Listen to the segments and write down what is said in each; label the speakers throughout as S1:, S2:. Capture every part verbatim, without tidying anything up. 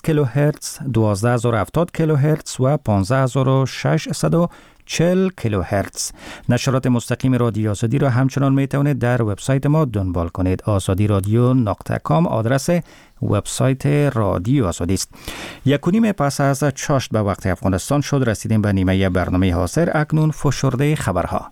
S1: کیلوهرتز، دوازده هزار و هفتاد کیلوهرتز و پانزده هزار و ششصد و چهل کیلوهرتز. نشرات مستقیم رادیو آزادی را همچنان می توانید در وبسایت ما دنبال کنید. آزادی رادیو نقطه کام آدرس وبسایت رادیو آزادی است. یک و نیم پس از چاشت به وقت افغانستان شد، رسیدیم به نیمه برنامه حاضر. اکنون فشرده خبرها.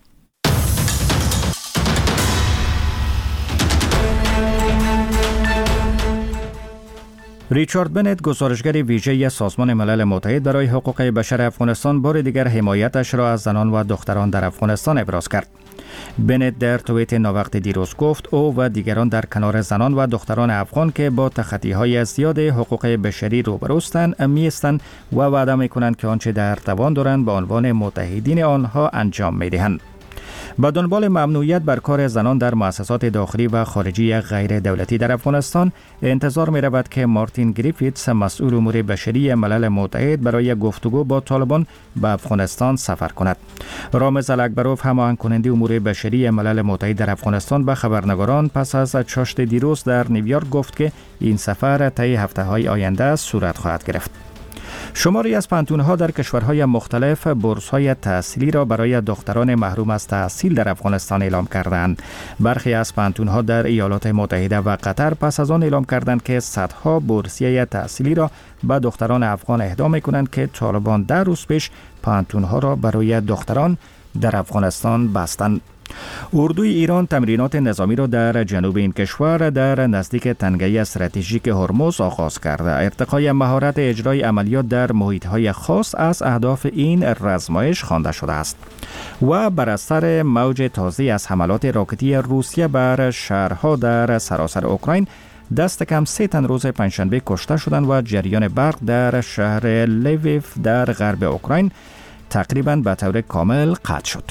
S1: ریچارد بنت، گزارشگر ویژه سازمان ملل متحد برای حقوق بشر افغانستان، بار دیگر حمایتش را از زنان و دختران در افغانستان ابراز کرد. بنت در توییت ناوقت دیروز گفت او و دیگران در کنار زنان و دختران افغان که با تخطی‌های زیاد حقوق بشری روبروستند می‌ایستند و وعده می‌کنند که آنچه در توان دارند به عنوان متحدین آنها انجام می‌دهند. با دنبال ممنوعیت بر کار زنان در مؤسسات داخلی و خارجی غیر دولتی در افغانستان، انتظار می رود که مارتین گریفیتس، مسئول امور بشری ملل متحد، برای گفتگو با طالبان به افغانستان سفر کند. رامز الاکبروف، هماهنگ کننده امور بشری ملل متحد در افغانستان، به خبرنگاران پس از چاشت دیروز در نیویورک گفت که این سفر طی هفته‌های آینده صورت خواهد گرفت. شماری از پانتون‌ها در کشورهای مختلف بورس‌های تحصیلی را برای دختران محروم از تحصیل در افغانستان اعلام کردند. برخی از پانتون‌ها در ایالات متحده و قطر پس از آن اعلام کردند که صدها بورسیه تحصیلی را به دختران افغان اهدا می‌کنند که طالبان در روز پیش پانتون‌ها را برای دختران در افغانستان بستند. اردوی ایران تمرینات نظامی را در جنوب این کشور در نزدیک تنگه استراتژیک هرمز آغاز کرده. ارتقای مهارت اجرای عملیات در محیط‌های خاص از اهداف این رزمایش خوانده شده است. و بر اثر موج تازه از حملات راکتی روسیه بر شهرها در سراسر اوکراین، دست کم سه تن روز پنجشنبه کشته شدند و جریان برق در شهر لویف در غرب اوکراین تقریباً به طور کامل قطع شد.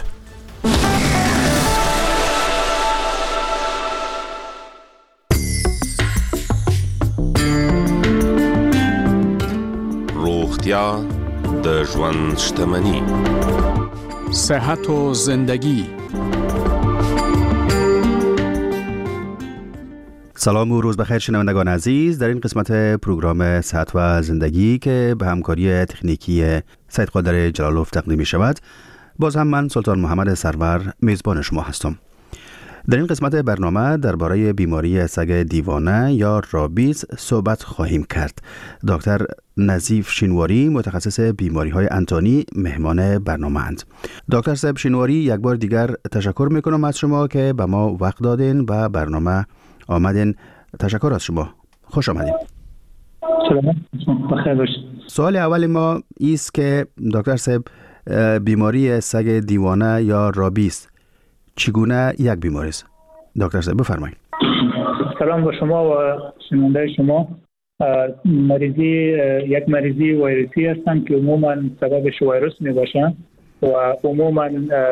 S2: روغتیا د ژوند شتمني.
S3: صحت و زندگی.
S4: سلام و روز بخیر شنوندگان عزیز. در این قسمت پروگرام صحت و زندگی که به همکاری تکنیکی سید قادر جلالوف تقدیم می شود، باز هم من سلطان محمد سرور میزبان شما هستم. در این قسمت برنامه درباره بیماری سگ دیوانه یا رابیز صحبت خواهیم کرد. دکتر نظیف شینواری، متخصص بیماری های انتانی، مهمان برنامه اند. دکتر صاحب شینواری، یک بار دیگر تشکر میکنم از شما که به ما وقت دادین و برنامه آمدین. تشکر از شما. خوش آمدین.
S5: سلام، بخیر باشید.
S4: سوال اول ما ایست که دکتر صاحب، بیماری سگ دیوانه یا رابیز چگونه یک بیماری است؟ دکتر صاحب بفرمایید.
S5: سلام به شما و شنونده شما. مریضی یک مریضی ویروسی هستند که عموما سببش ویروس می باشند و عموما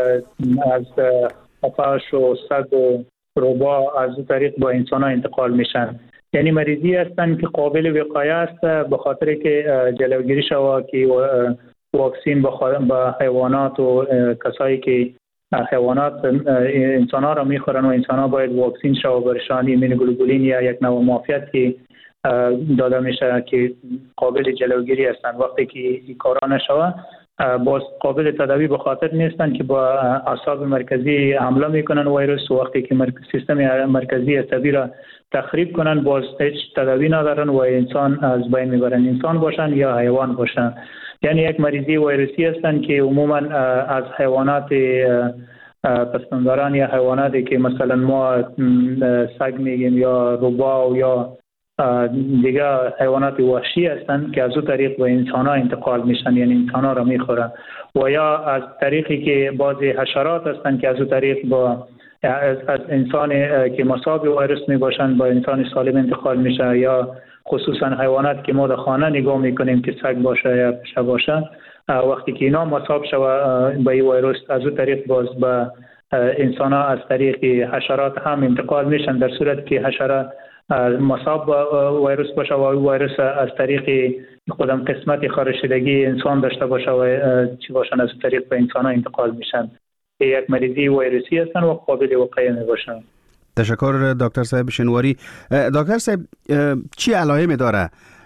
S5: از آفاش و سگ و روبا از طریق با انسان ها انتقال میشن. یعنی مریضی هستند که قابل وقایه است به خاطر که جلوگیری شود که واکسین به حیوانات و کسایی که حیوانات انسان ها را میخورن و انسان ها باید واکسین شود برشان ایمونوگلوبولین یا یک نوع معافیت که داده میشه که قابل جلوگیری هستند. وقتی که این کارا نشود باز قابل تداوی به خاطر نیستند که با اعصاب مرکزی حمله میکنن ویروس، و وقتی که سیستم مرکزی عصبی را تخریب کنن باز هیچ تداوی ندارن و انسان از بین میبرن، انسان باشن یا حیوان باشن. یعنی یک مریضی ویروسی هستند که عموما از حیوانات پستانداران یا حیواناتی که مثلا ما سگ میگیم یا روبا یا دیگه حیوانات وحشی هستند که از اون طریق به انسان ها انتقال میشن، یعنی انسان ها را میخورن، و یا از طریقی که بعضی حشرات هستند که از اون طریق با از, از انسان که مصاب ویروس می باشند با انسان سالم انتقال میشه، یا خصوصا حیوانات که ما در خانه نگاه میکنیم که سگ باشه یا پشه باشه، وقتی که اینا مصاب شوه با این ویروس از اون طریق باز به انسان ها از طریق حشرات هم انتقال میشن، در صورت که حشره مصاب ویروس باشه و ویروس از طریق خودم قسمت خارشیدگی انسان داشته باشه و چی باشن از طریق به انسان ها انتقال میشن. یک مریضی ویروسی هستن و قابل وقایه می باشن.
S4: تشکر دکتر صاحب شینواری. دکتر صاحب چی علائمی داره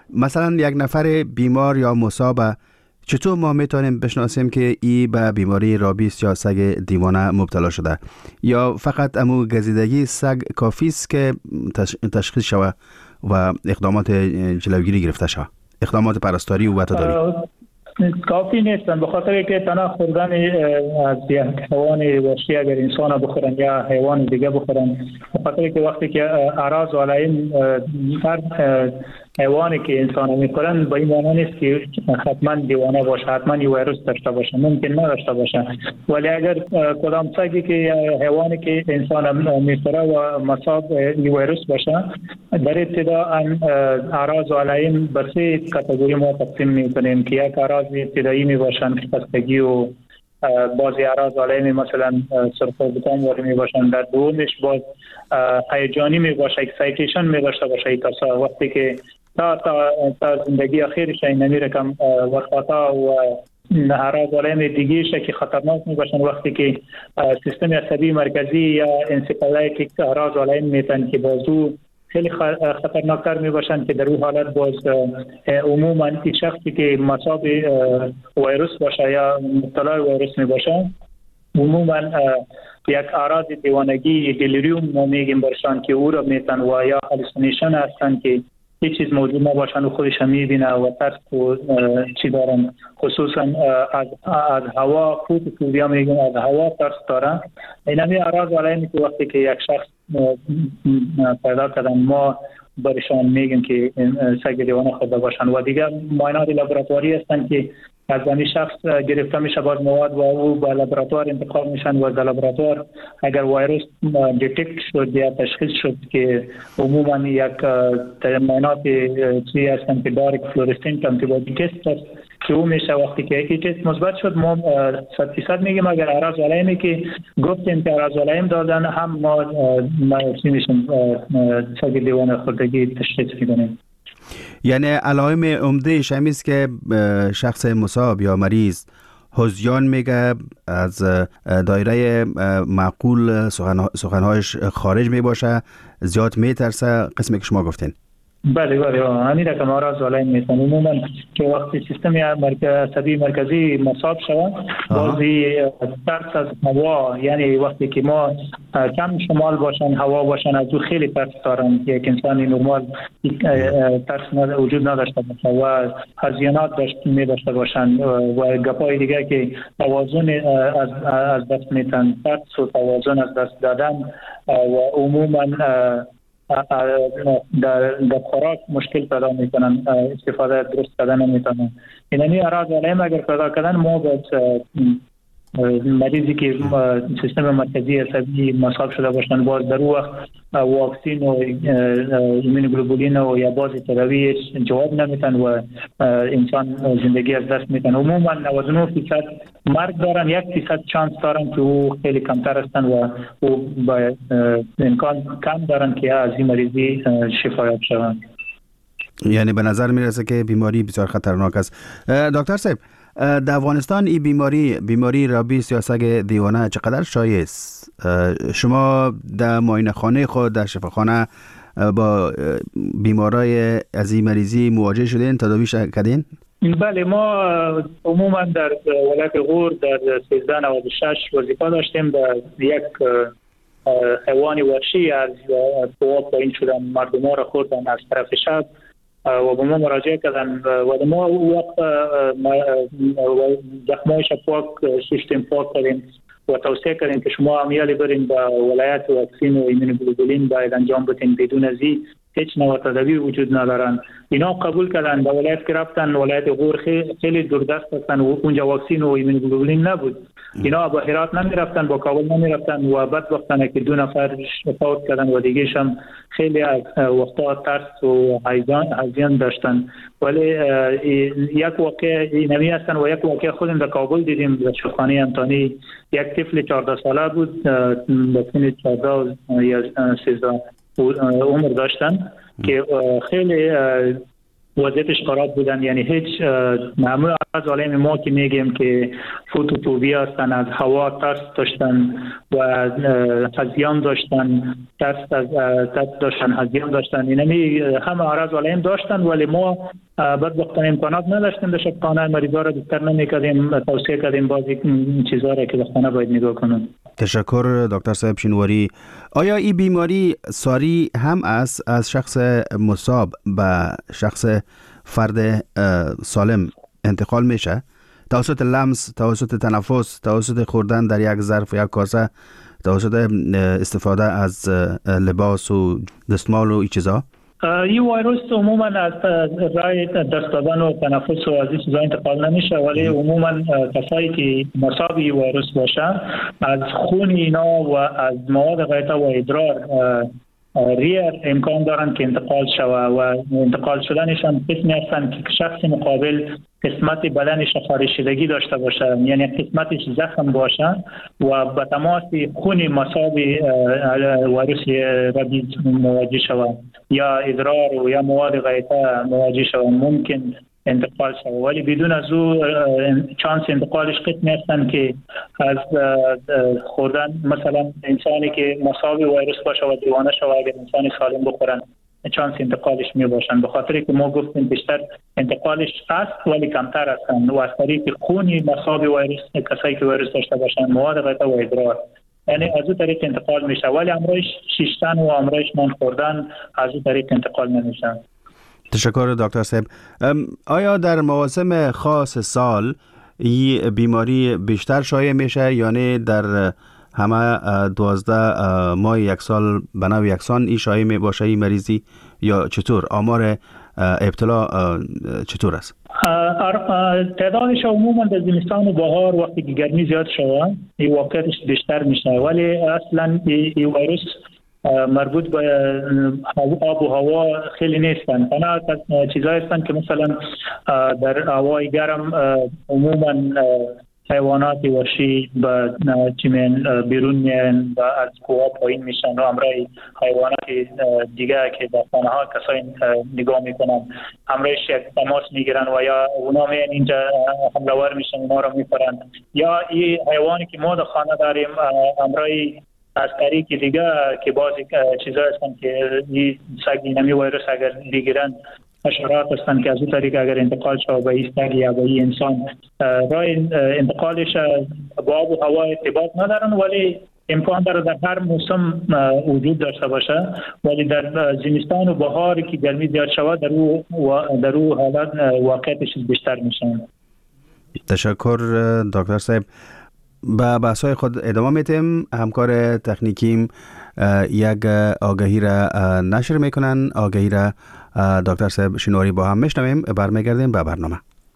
S4: مثلا یک نفر بیمار یا مصاب چطور ما میتونیم بشناسیم که ای به بیماری رابیس یا سگ دیوانه مبتلا شده؟ یا فقط امو گزیدگی سگ کافی است که تشخیص شوه و اقدامات جلوگیری گرفته شوه، اقدامات پرستاری و وفاداری؟
S5: کافی نیستن، به خاطر که تنها خوردن از یک حیوان وحشی اگر انسان بخورن یا حیوان دیگه بخورن، به خاطر که وقتی که اعراض و علائم هر حیوانی که انسان میخورن با این معنی نیست که حتما دیوانه باشه، حتما یه ویروس داشته باشه، ممکن نداشته باشه. ولی اگر کدام سگی که حیوانی که انسان میخوره و مصاب یه ویروس باشه، در ابتدا اعراض و علائم به سه کاتگوری ما تقسیم میکنیم که یک اعراض ابتدایی می باشن، خستگی و بعضی اعراض و علائم مثلا سرفه و زکام وارد می باشن. در دومش باز هیجانی می باشه، اکسایتیشن می داشته باشه، تا وقتی که تا تا, تا زندگی اخیرش این نمی رکم وقتا و اعراض و علائم دیگه که خطرناک می باشن وقتی که سیستم عصبی مرکزی یا انسفالایتیک اعراض و علائم میتن که بازو خیلی خطرناکتر می باشن که در اون حالت باز عموما این شخصی که مصاب ویروس باشه یا مبتلا ویروس می باشه عموما یک اعراض دیوانگی دلیریوم ما میگیم برشان که او را میتن و یا هالوسینیشن هستن که هیچ چیز موجود نباشن و خودش میبینه و ترس و چی دارن، خصوصا از از هوا فوتوفوبیا میگیم، از هوا ترس دارن. این همی اعراض و علائمی که وقتی که یک شخص پیدا کردن ما برشان میگیم که سگ دیوانه خورده باشن. و دیگر معاینات لابراتواری هستن که از این شخص گرفته میشه باز مواد و او به لابراتوار انتقال میشن و در لابراتوار اگر ویروس دیتکت شد یا تشخیص شد که عموما یک معاینات چیزی هستن که دارک فلورسنت آنتیبادی تست است که او میشه وقتی که یکی تست مثبت شد ما صد فیصد میگیم اگر اعراض و علائمی که گفتیم که اعراض و علائم دادن هم ما چی میشیم سگ دیوانه خوردگی تشخیص میکنیم.
S4: یعنی علائم عمدهش همیست که شخص مصاب یا مریض هذیان میگه، از دایره معقول سخنهایش خارج میباشه، زیاد میترسه، قسمی که شما گفتین.
S5: بله بله همین رقم اعراض و علائم میتن عموما که وقتی سیستم عصبی مرکزی مصاب شود بازی ترس از هوا، یعنی وقتی که ما کم شمال باشن هوا باشن از او خیلی ترس دارن که یک انسانی نرمال ترس وجود نداشته باشه و هذیانات داشت می داشته باشن و گپای دیگه که توازن از از دست میتن، ترس و توازن از دست دادن و عموما در در خوراک مشکل پیدا میکنن، استفاده درست کردن نمیتونن. اینمی اعراض و علائم اگر پیدا کردن ما باید مریضی که سیستم مرکزی عصبی مصاب شده باشن باز در وقت واکسین و ایمونوگلوبولین و یا بازی تداویش جواب نمیتن و انسان زندگی از دست میتن. عموما نود و نه درصد مرگ دارن، یک درصد چانس دارن که او خیلی کمتر هستن و او با امکان کم دارن که از این مریضی شفایاب شوند.
S4: یعنی به نظر میرسه که بیماری بسیار خطرناک است. دکتر صاحب، در افغانستان این بیماری بیماری رابیس یا سگ دیوانه چقدر شایع است؟ شما در معاینه خانه خود در شفاخانه با بیمارای از این مریضی مواجه شدین، تداویش کردین؟
S5: بله، ما عموما در ولایت غور در سیزده نود و شش وظیفه داشتیم. در یک حیوان وحشی از فواب پایین شدن مردم ها را خوردن از طرف شب و به ما مراجعه کردن و ما وقت زخمایش پاک سیستم پاک کردیم و توصیه کردیم که شما امیالی برین به ولایت واکسین و ایمونوگلوبولین باید انجام بدین، بدون از این هیچ نوع تداوی وجود ندارن. اینا قبول کردن، به ولایت که رفتن ولایت غور خیلی دوردست هستن و اونجا واکسین و ایمونوگلوبولین نبود. اینا با هرات نمی رفتن، با کابل نمی رفتن و بعد وقتانه که دو نفر فوت کردن و دیگه‌ش هم خیلی وقتا ترس و هیجان داشتن. ولی یک واقع اینمی هستن و یک واقع خودم در کابل دیدیم در شفاخانه انتانی. یک طفل چهارده ساله بود، در سن چهارده یا سیزده عمر داشتن که خیلی وضعیتش خراب بودن. یعنی هیچ معمول از عالم ما که میگیم که فوتوفوبیا هستن، از هوا ترس داشتن و هزیان داشتن، ترس از ترس داشتن، هزیان داشتن، یعنی همه اعراض عالم داشتن، ولی ما بدبختانه امکانات نداشتیم در شبخانه مریضا را بستر نمیکردیم، توصیه کردیم بعضی چیزا را که در خانه باید نگاه کنن.
S4: تشکر دکتر صاحب شینواری. آیا این بیماری ساری هم است از شخص مصاب به شخص فرد سالم انتقال میشه؟ توسط لمس، توسط تنفس، توسط خوردن در یک ظرف یا کاسه، توسط استفاده از لباس و دستمال و این چیزا؟
S5: این ویروس عموما از رای دست دادن و تنفس و از این چیزا انتقال نمیشه، ولی عموما کسایی که مصاب این ویروس باشه از خون اینا و از مواد غایطه و ادرار ریر امکان دارن که انتقال شوه و انتقال شدنشان قسمی هستن که شخص مقابل قسمت بدنش خارشیدگی داشته باشه، یعنی قسمتش زخم باشه و به تماس خون مصاب ویروس ربیز مواجه شوه یا ادرار و یا مواد غایطه مواجه شوه، ممکن انتقال شوه. ولی بدون از او چانس انتقالش قسمی هستن که از خوردن، مثلا انسانی که مصاب ویروس باشه و دیوانه شوه اگر انسان سالم بخورن چانس انتقالش می باشن، به خاطر که ما گفتیم بیشتر انتقالش هست ولی کمتر هستن و از طریق خونی مصاب ویروس کسایی که ویروس داشته باشن، مواد غایطه و ادرار، یعنی از اون طریق انتقال میشه، ولی امرایش شیشتن و امرایش نان خوردن از اون طریق انتقال نمیشن.
S4: تشکر دکتر صاحب. آیا در مواسم خاص سال این بیماری بیشتر شایع میشه یعنی در همه دوازده ماه یک سال به نوع یکسان این شایع می باشه این مریضی، یا چطور آمار ابتلا چطور است؟
S5: تعدادش عموما در زمستان و بهار وقتی که گرمی زیاد شده این واقعیتش بیشتر میشه، ولی اصلا این ویروس مربوط به آب و هوا خیلی نیستن، تنها چیزایی هستن که مثلا در هوای گرم عموما حیوانات وحشی به چیمن بیرون میان و از کوه پایین میشن و امرای حیوانات دیگه که در خانه ها کسایی نگاه میکنن امرایش یک تماس میگیرن و یا اونا میان اینجا حمله‌ور میشن اونا رو میخورن، یا این حیوانی که ما در خانه داریم امرای از طریق دیگه که بعضی چیزا هستن که این سگ اینمی ویروس اگر بگیرن حشرات هستن که از اون طریق اگر انتقال شد به این سگ یا به این انسان راه انتقالش با آب و هوا ارتباط ندارن، ولی امکان داره در هر موسم وجود داشته باشه، ولی در زمستان و بهار که گرمی زیاد شود در او در او حالت واقعیتش بیشتر میشن.
S4: تشکر دکتر صاحب. با بحث‌های خود ادامه میتیم. همکار تکنیکیم یک آگهی را نشر میکنن، آگهی را دکتر صاحب شینواری با هم میشنویم، برمیگردیم به برنامه.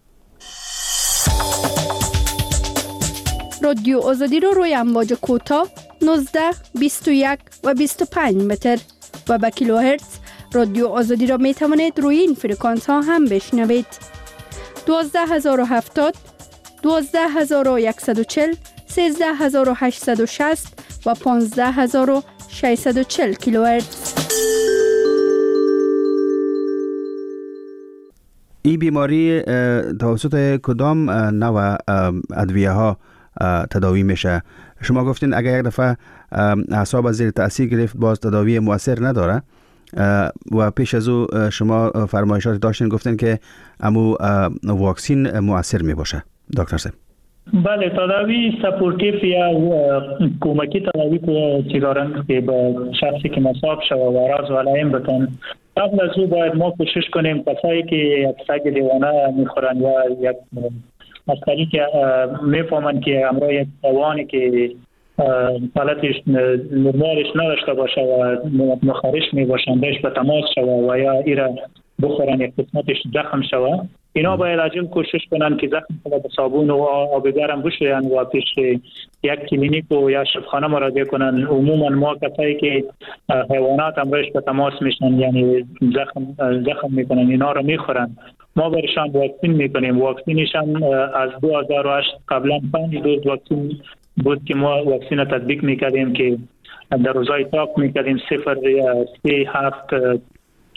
S6: رادیو آزادی رو روی امواج کوتاه نوزده، بیست و یک و بیست و پنج متر و به کیلوهرتز رادیو آزادی را میتوانید روی این فرکانس ها هم بشنوید. دوازده هزار و هفتاد، دوازده هزار و صد و چهل، سیزده هزار و هشتصد و شصت و پانزده هزار و ششصد و چهل کیلوهرتز.
S4: این بیماری توسط کدام نوع ادویه ها تداوی میشه؟ شما گفتین اگر یک دفعه اعصاب زیر تاثیر گرفت باز تداوی مؤثر نداره و پیش از او شما فرمایشات داشتین گفتین که امو واکسین مؤثر می باشه. دکتر صاحب
S5: بله، تداوی سپورتیف یا کمکی تداوی که چیکارن که به شخصی که مصاب شده و اعراض و علائم بتن، قبل از او باید ما کوشش کنیم کسایی که یک سگ دیوانه میخورن یا یک از طریق میفهمن که امرای یک حیوانی که حالتش نرمالش نداشته باشه و مخارش می باشن بهش به تماس شوه و یا ایره بخورن یک قسمتش زخم شوه، اینا باید عجل کوشش کنن که زخم خود به صابون و آب گرم بشوین و پیش یک کلینیک و یا شفاخانه مراجعه کنن. عموما ما کسایی که حیوانات امرش به تماس میشن یعنی زخم زخم میکنن اینا رو میخورن، ما برشان واکسین میکنیم. واکسینشان از دو هزار و هشت قبلا پنج دوز واکسین بود که ما واکسین رو تطبیق میکردیم که در روزای تاک میکردیم صفر، سه، هفت،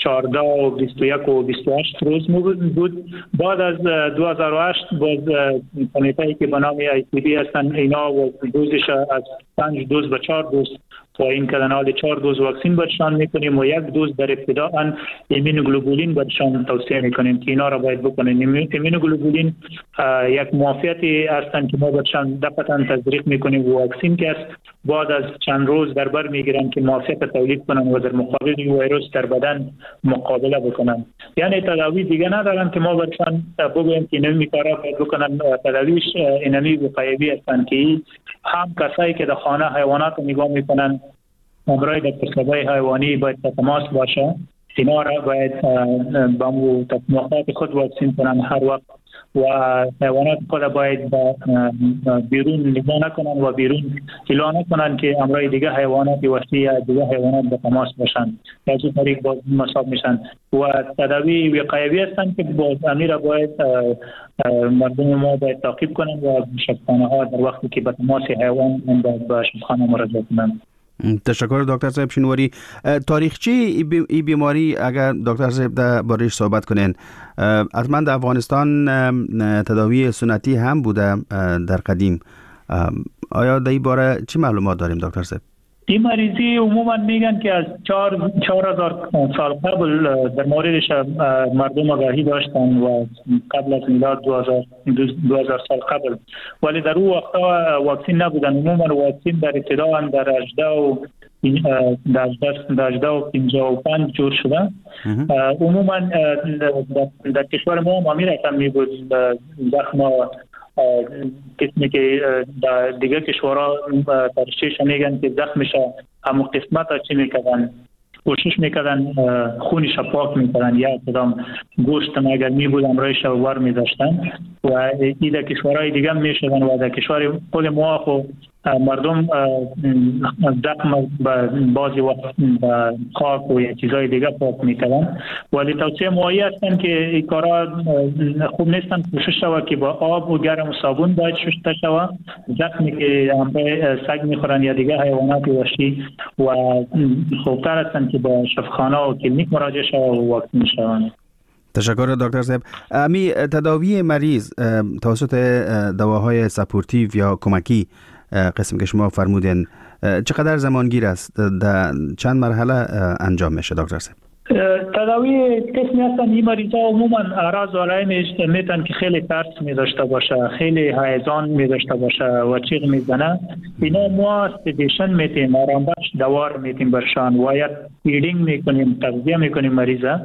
S5: چهارده و بیست و یک و بیست و هشت روز بود. بعد از دو هزار و هشت باز کمیته که به نام آی سی بی هستن اینا و دوزش از پنج دوز به چهار دوز پایین کردن. حال چهار دوز واکسین برشان میکنیم و یک دوز در ابتدا ان ایمونوگلوبولین برشان توصیه میکنیم که اینا را باید بکنیم. ایمونوگلوبولین یک معافیتی هستن که ما برشان دفعتاً تزریق میکنیم و واکسین که است بعد از چند روز در بر میگیرن که معافیت تولید کنن و در مقابل ویروس در بدن مقابله بکنن. یعنی تداوی دیگه ندارن که ما برشان بگوییم که اینمی کارا باید بکنن. تداویش اینمی وقایوی هستن که هم کسایی که در خانه حیوانات نگاه میکنن امرای در تصابای حیوانی باید تماس باشه، اینا را باید با مطابقات خود واکسین کنن هر وقت و حیوانات خود باید بیرون نگاه نکنن و بیرون اعلان نکنن که امرای دیگه حیوانات وحشی یا دیگه حیوانات به تماس باشن. از این طریق باز مصاب میشن و تداوی وقایوی هستن که باز امیر باید مردم ما باید تعقیب کنن و شفاخانه ها در وقتی که به تماس حیوان به شفاخانه مراجعه کنن.
S4: تشکر دکتر صاحب شنواری. تاریخچه ای بیماری اگر دکتر صاحب در بارش صحبت کنین، حتما در افغانستان تداوی سنتی هم بوده در قدیم. آیا در این باره چی معلومات داریم دکتر صاحب؟
S5: این مریضی عموما میگن که از چهار چهار هزار سال قبل در موردش مردم آگاهی داشتن و قبل از میلاد دو هزار دو هزار سال قبل، ولی در اون وقتا واکسین نبودن. عموما واکسین در ابتدا در هجده و در هجده و پنجاه و پنج جور شده. عموما در کشور ما هم امیر هم می بود زخم قسمی که دیگه کشورها ترشیش میگن که زخمش همو قسمت ها چی میکردن کوشش میکردن خونش پاک میکردن یا کدام گوشت اگر می بود امرایش ور میداشتن و این در کشورهای دیگه میشدن و در کشور خود ما خو مردم زخم بعضی وقت خاک و یا چیزای دیگه پاک میکردن، ولی توصیه مایی هستن که این کارا خوب نیستن. کوشش شوه که با آب و گرم و صابون باید شسته شوه زخمی که همراه سگ میخورن یا دیگه حیوانات وحشی و خوبتر هستن که با شفاخانه و کلینیک مراجعه شوه و واکسین شوند.
S4: تشکر دکتر صاحب. امی تداوی مریض توسط دواهای سپورتیو یا کمکی قسم که شما فرمودین چقدر زمانگیر است؟ در چند مرحله انجام میشه دکتر صاحب؟
S5: تداوی قسمی هستن این مریضا عموما اعراض و علائمش میتن که خیلی ترس میداشته باشه، خیلی هیجان میداشته باشه و چیغ میزنه. اینا ما سدیشن میتیم، آرام بخش دوار میتیم برشان و یا فیدینگ میکنیم، تغذیه میکنیم مریضا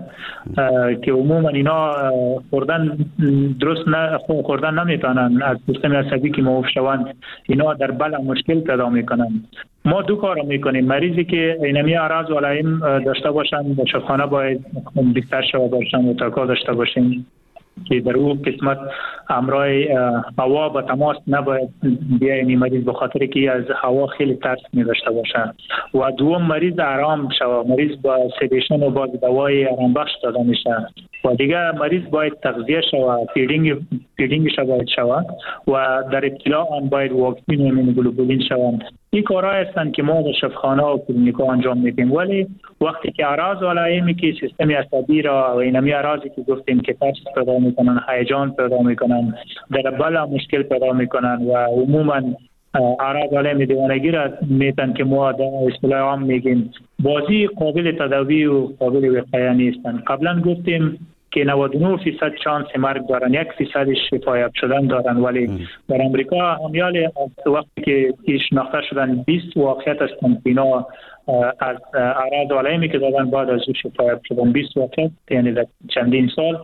S5: که عموما اینا خوردن درست نه خوردن نمیتونن، از سیستم عصبی که موقوف شوند اینا در بلع مشکل پیدا میکنن. ما دو کار میکنیم. مریضی که اینمی اعراض و علائم داشته باشن به شفاخانه باید بیشتر شو باشن و تاکا داشته باشیم که در اون قسمت امرای هوا با تماس نباید بیاین مریض به خاطر که از هوا خیلی ترس می داشته باشه و دوم مریض آرام شوه، مریض با سدیشن و با دوای آرام بخش داده میشه و دیگه مریض باید تغذیه شوه، فیدینگ فیدینگ شوه باید شوه و در ابتدا آن باید واکسین و ایمونوگلوبولین شوند. این کارها هستند که ما در شفاخانه و کلینیک‌ها انجام میدیم، ولی وقتی که اعراض و علائمی که سیستم عصبی را و اینمی اعراضی که گفتیم که ترس پیدا میکنن، هیجان پیدا میکنن، در بلع مشکل پیدا میکنن و عموما اعراض و علائم دیوانگی را میتن که ما در اصطلاح عام میگیم بازی قابل تداوی و قابل وقایه نیستن. قبلا گفتیم که نود و نه فیصد شانس مرگ دارن، یک فیصدش شفایاب شدن دارن، ولی در امریکا همیال وقتی که شناخته شدن بیست واقعیت هستند که اینا از اعراض و علائمی که دادن بعد از او شفایاب شدن بیست واقعیت، یعنی در چندین سال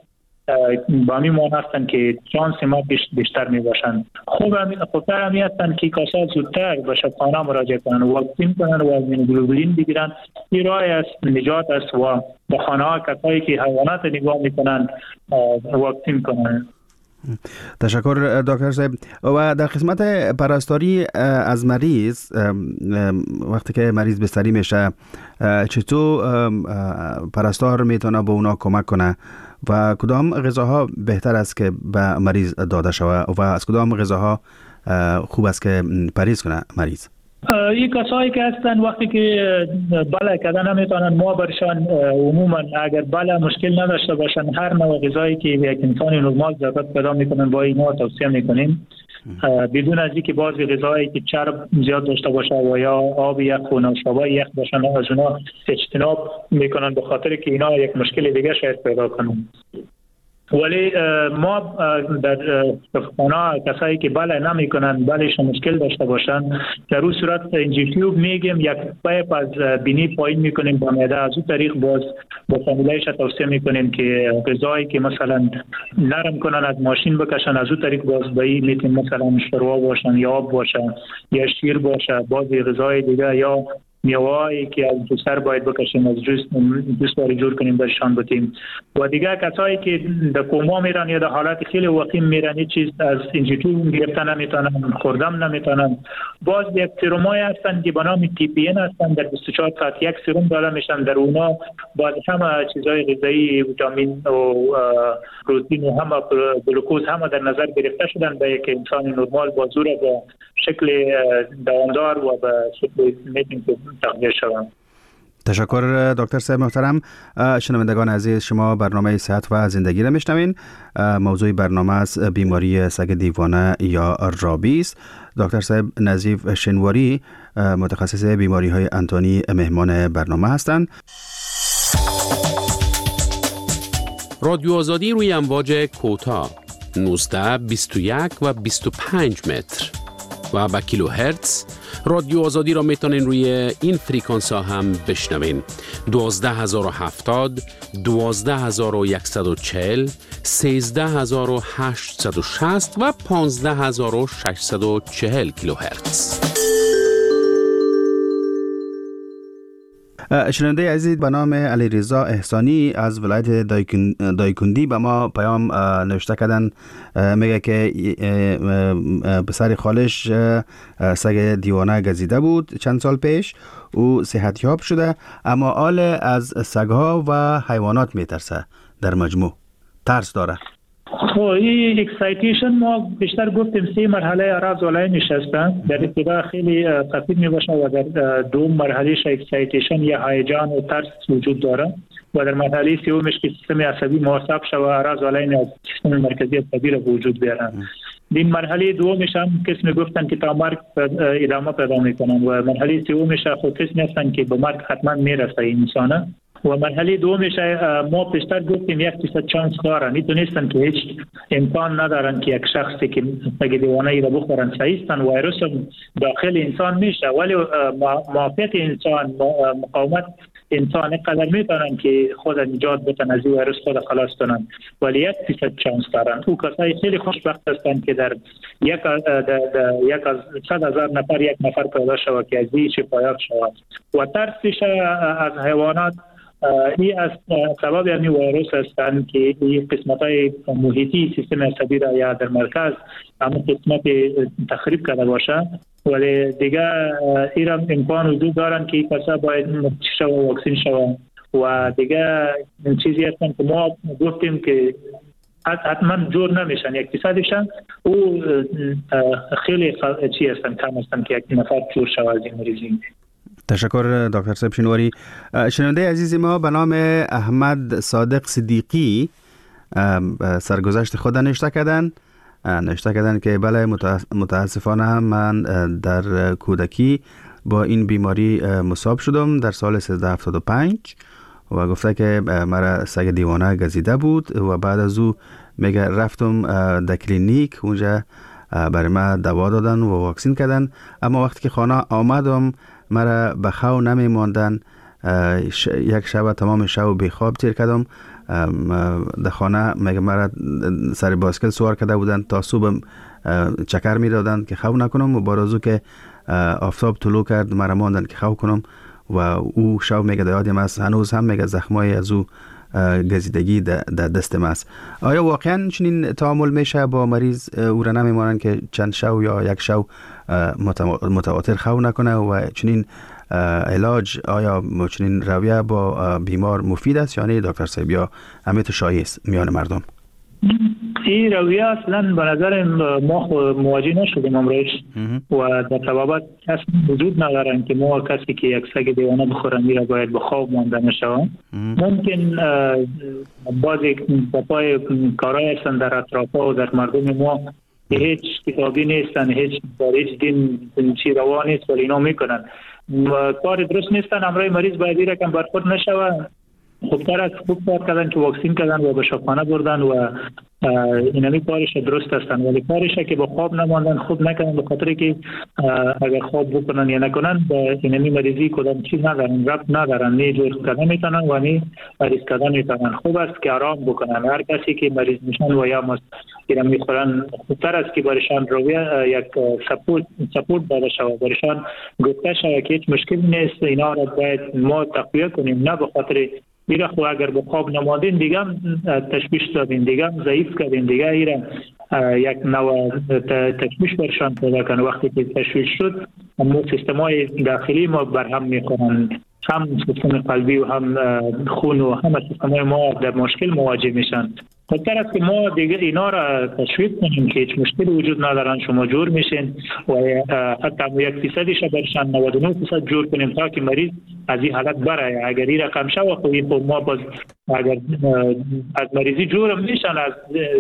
S5: با همین معنی هستن که شانس ما بیشتر می باشند. خوب خوبتر همی هستن که کاسا زودتر به شفاخانه مراجعه کنن و واکسین کنن و ایمونوگلوبولین بگیرن. این راه است، نجات است و به خانه ها کسایی که حیوانات نگاه میکنن واکسین کنن.
S4: تشکر دکتر صاحب. و در قسمت پرستاری از مریض، وقتی که مریض بستری میشه چطور پرستار میتونه به اونا کمک کنه و کدام غذاها بهتر است که به مریض داده شود و از کدام غذاها خوب است که پرهیز کنه مریض؟
S5: این کسایی که هستن وقتی که بله کردن نمیتونن ما برشان عموما اگر بله مشکل نداشته باشن هر نوع غذایی که یک انسان نرمال ضرورت پیدا میکنن با اینا توصیه میکنیم بدون از اینکه باز غذایی که چرب زیاد داشته باشه و یا آب یخ و نوشابه یخ باشن از اونا اجتناب میکنن به خاطر که اینا یک مشکل دیگه شاید پیدا کنن. ولی ما در خانه کسایی که بله نمیکنن بلهشون مشکل داشته باشن در اون صورت انجیوتیوب میگیم یک پایپ از بینی پایین میکنیم با معده از اون طریق باز با فامیلایش توصیه میکنیم که غذایی که مثلا نرم کنن از ماشین بکشن از اون طریق باز بایی میتونیم مثلا شوروا باشن یا آب باشن یا شیر باشه بعضی غذای دیگه یا میوه‌ای که از جوسر باید بکشیم از جوس جوس باری جور کنیم برشان بدیم و دیگه کسایی که در کوما میرن یا در حالت خیلی وخیم میرن هیچ چیز از انجیوتیوب گرفتن نمیتونن خوردم نمیتونن باز یک سرمای هستن که به نام تی پی ان هستن در بیست و چهار ساعت یک سرم داده میشن در اونا باز همه چیزای غذایی ویتامین و پروتئین و همه گلوکوز همه در نظر گرفته شدن به یک انسان نرمال با زور به شکل دوامدار و به شکل میتونیم تغییر شوم.
S4: تشکر دکتر صاحب محترم. شنوندگان عزیز شما برنامه صحت و زندگی را میشنوین. موضوع برنامه است بیماری سگ دیوانه یا رابیز. دکتر صاحب نظیف شنواری متخصص بیماری های انتانی مهمان برنامه هستند.
S3: رادیو آزادی روی امواج کوتاه نوزده بیست و یک و بیست و پنج متر و با کیلو هرتز. رادیو آزادی را میتونین روی این فریکانس ها هم بشنوین. دوازده هزار و هفتاد، دوازده هزار و صد و چهل، سیزده هزار و هشتصد و شصت و پانزده هزار و ششصد و چهل کیلو هرتز.
S4: شنونده عزیز به نام علیرضا احسانی از ولایت دایکندی به ما پیام نوشته کردن. میگه که پسر خالش سگ دیوانه گزیده بود چند سال پیش. او صحتیاب شده اما حال از سگها و حیوانات میترسه. در مجموع ترس داره.
S5: خب این اکسایتیشن ما بیشتر گفتیم سه مرحله عرض ولای نشستن. در ابتدا خیلی خفیف می باشه و در دوم مرحله ش اکسایتیشن یا هیجان و ترس وجود داره و در مرحله سومش که سیستم عصبی معصب شده و عرض ولای از سیستم مرکزی عصبی را وجود بیارن. این مرحله دومش هم کسی گفتن که تا مرگ ادامه پیدا میکنن و مرحله سومش خود کسی هستن که به مرگ حتما میرسه انسانه و مرحله دومش ما پیشتر گفتیم یک درصد چانس دارن. میتونستن که هیچ امکان ندارن که یک شخصی که سگ دیوانه ای را بخورن سایستن ویروس داخل انسان میشه ولی معافیت انسان مقاومت انسان قدر میتونن که خود نجات بدن از ویروس خود خلاص کنن ولی یک درصد چانس دارن. او کسایی خیلی خوشبخت هستن که در یک یک از صد هزار نفر یک نفر پیدا شود که از این شفایاب شود و ترسش از حیوانات این از سبب یعنی ویروس هستند که این قسمت‌های محیطی سیستم عصبی را یا در مرکز اما قسمت تخریب کرده باشه ولی دیگه این امکان وجود دارن که کسا باید شو و واکسین شو و دیگه چیزی هستن که ما گفتیم که حتما جور نمیشن یک درصدشن او خیلی چی هستن کم هستن که یک نفر جور شود از این مریضی.
S4: تشکر دکتر صاحب شنواری. شنونده عزیز ما به نام احمد صادق صدیقی سرگذشت خود نوشته کردن نوشته کردن که بله متاسفانه من در کودکی با این بیماری مصاب شدم در سال سیزده هفتاد و پنج و گفته که مرا سگ دیوانه گزیده بود و بعد از او میگه رفتم در کلینیک اونجا برای ما دوا دادن و واکسین کردن اما وقتی که خانه آمدم مرا به خو نمی ماندن. یک شب تمام شب به خواب تیر کردم. در خانه میگه مرا سر باسکل سوار کرده بودن تا صبح چکر می دادن که خو نکنم و بارازو که آفتاب طلوع کرد مرا ماندن که خو کنم و او شب میگه یادم است هنوز هم میگه زخمای از او گزیدگی در دست ما است. آیا واقعا چنین تعامل میشه با مریض او را نمیمانند که چند شو یا یک شو متواتر خو نکنه و چنین علاج آیا چنین رویه با بیمار مفید است یا نه دکتر صاحب یا امیت شایع است میان مردم؟
S5: این رویه اصلا به نظر ما مواجه نشدیم امروز و در طبابت کسی وجود ندارن که ما کسی که یک سگ دیوانه بخوره میره باید به خواب مانده نشوه. ممکن بعضی پای کارهای هستن در اطراف و در مردم ما که هیچ کتابی نیستن، هیچ در هیچ دین چی روا نیست ولی اینا میکنن کار درست نیستن. امروز مریض باید این رقم برخورد نشوه. خوبتر از خوب کار کردن که واکسین کردن و به شفاخانه بردن و اینمی کارش درست هستن، ولی کارشه که با خواب نماندن خوب نکنن، به خاطر که اگر خواب بکنن یا نکنن به اینمی مریضی کدام چیز ندارن، ربط ندارن، نی جور کردن میتونن و نی مریض کردن میتونن. خوب است که آرام بکنن. هر کسی که مریض میشن و یا اینمی میخورن خوبتر است که برشان رویه یک سپورت سپورت داده شود، برشان گفته شود که هیچ مشکل نیست، اینا را باید ما تقویه کنیم، نه به خاطر دیگه خو اگر به خواب نمادین دیگه تشویش دادین، دیگه ضعیف کردین، دیگه ایران یک نوع تشویش برشان پیدا کنه. وقتی که تشویش شد همون سیستمای داخلی ما برهم میکنن، هم سیستم قلبی و هم خون و همه سیستمای ما در مشکل مواجه میشن. خاطر است که ما دیگه اینا را تشویق کنیم که هیچ مشکلی وجود ندارن، شما جور میشین و حتی یک فیصدیش برشان نود و نه درصد جور کنیم تا که مریض از این حالت بره. اگر این رقم شو خو ما باز اگر از مریضی جور میشن از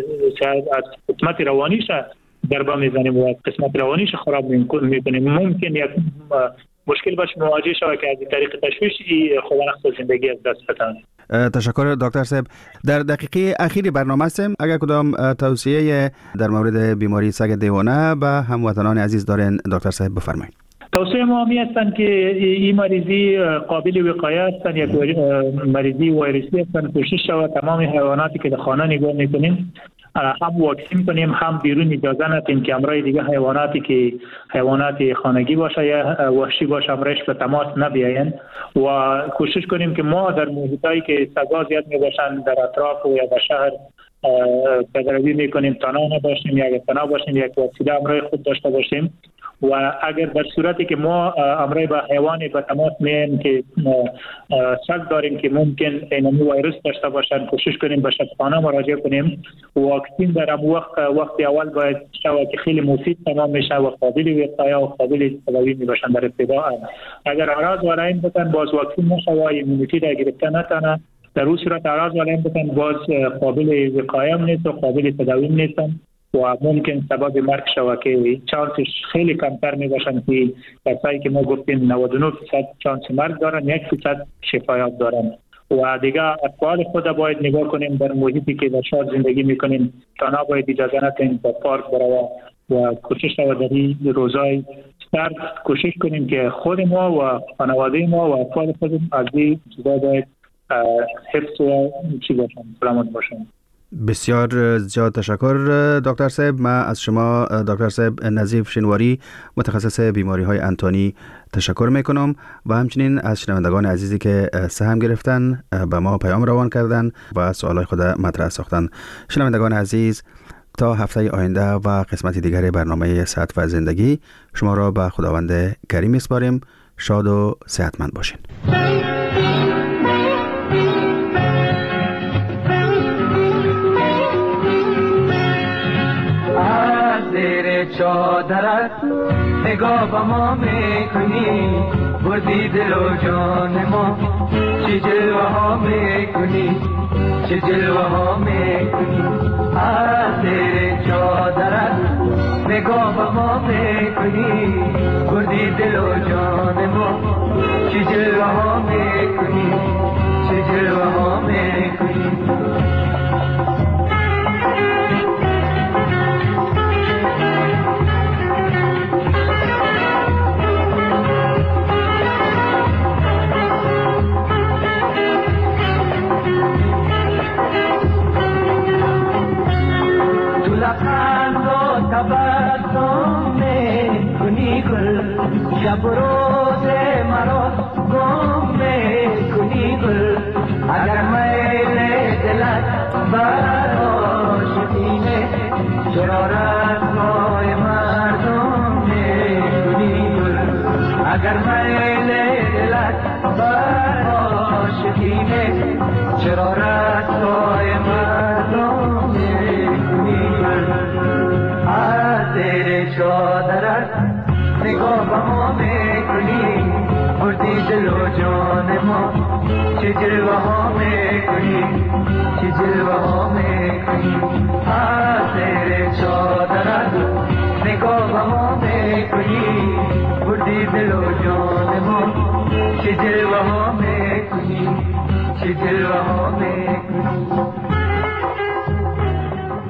S5: از قسمت روانیش ضربه میزنیم و قسمت روانیش خراب میکنیم. ممکن یک مشکل باشه مواجه شود که از این طریق تشویش خود نقص زندگی از دست بدن.
S4: تشکر دکتر صاحب. در دقیقه اخیری برنامه هستیم، اگر کدام توصیه در مورد بیماری سگ دیوانه به هموطنان عزیز دارین دکتر صاحب بفرمایید.
S5: توصیه ما همی هستند که این مریضی قابل وقایه هستند، یک مریضی ویروسی هستند. کوشش شود تمام حیواناتی که در خانه نگاه میکنیم هم واکسین کنیم، هم بیرون اجازه ندیم که امرای دیگه حیواناتی که حیوانات خانگی باشه یا وحشی باشه امرایش به تماس نبیاین و کوشش کنیم که ما در محیطایی که سگا زیاد می باشن در اطراف و یا در شهر پیروی میکنیم، تنها نباشیم یا تنها باشیم، یک وسیله امرای خود داشته باشیم و اگر در صورتی که ما امرای با حیوانی به تماس میایم که شک داریم که ممکن اینمی ویروس داشته باشن، کوشش کنیم به شفاخانه مراجعه کنیم. واکسین در ام وقت وقت اول باید شود که خیلی مفید تمام میشه و قابل وقایه و قابل تداوی میباشن در ابتدا. اگر اعراض وارد بتن باز واکسین نشه و ایمونیتی را گرفته نتونه، در اون صورت اعراض وارد بتن باز قابل وقایه نیست و قابل تداوی نیستن و ممکن سبب مرگ شود که چانسش خیلی کمتر می باشن که کسایی که ما گفتیم نود و نه درصد چانس مرگ دارن، یک درصد شفایت دارن. و دیگه اطفال خود باید نگاه کنیم در محیطی که در شهر زندگی میکنیم، تنها باید اجازه ندیم با پارک برای و کوشش و در این روزای سرد کوشش کنیم که خود ما و خانواده ما و اطفال خودم از این چیزا باید حفظ و چی باشن، سلامت باشن.
S4: بسیار زیاد تشکر دکتر صاحب. ما از شما دکتر صاحب نظیف شنواری متخصص بیماری های انتانی تشکر میکنم و همچنین از شنوندگان عزیزی که سهم گرفتن به ما پیام روان کردن و سوالای خود مطرح ساختن. شنوندگان عزیز تا هفته آینده و قسمت دیگر برنامه صحت و زندگی شما را به خداوند کریم میسپاریم. شاد و صحتمند باشین.
S7: چادرت نگاه با ما میکنی، بردی دل و جان ما، چه جلوه ها میکنی، چه جلوه ها میکنی. از زیر چادرت نگاه با ما میکنی، بردی دل و جان ما، چه جلوه ها میکنی، چه جلوه ها میکنی. شب روز مرا گم میکنی گل، اگر میل دلت برآشفته چرا رسوای مردم میکنی گل، اگر میل دلت برآشفته چرا رسوای مردم میکنی. چه جلوه ها میکنی چه جلوه ها میکنی از زیر چادرت نگاه ها میکنی بردی دل و جان ما چه جلوه ها میکنی چه جلوه ها میکنی